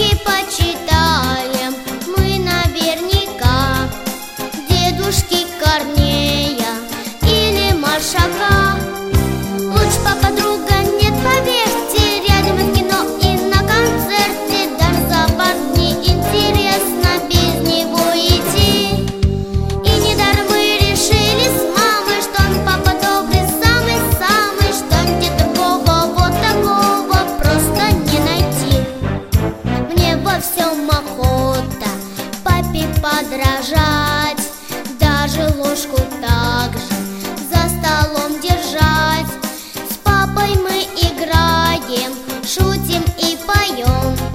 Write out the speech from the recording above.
книжки почитаем мы наверняка, дедушки Корнея или Маршака. Лучше папа друга нет, поверьте, рядом в кино и на концерте. Даже за парк неинтересно без него идти. И недаром мы решили с мамой, что он папа добрый, самый-самый, что где-то Бога вот такого просто не найти. Мне во всем охота папе подражать, даже ложку так же за столом держать. С папой мы играем, шутим и поем.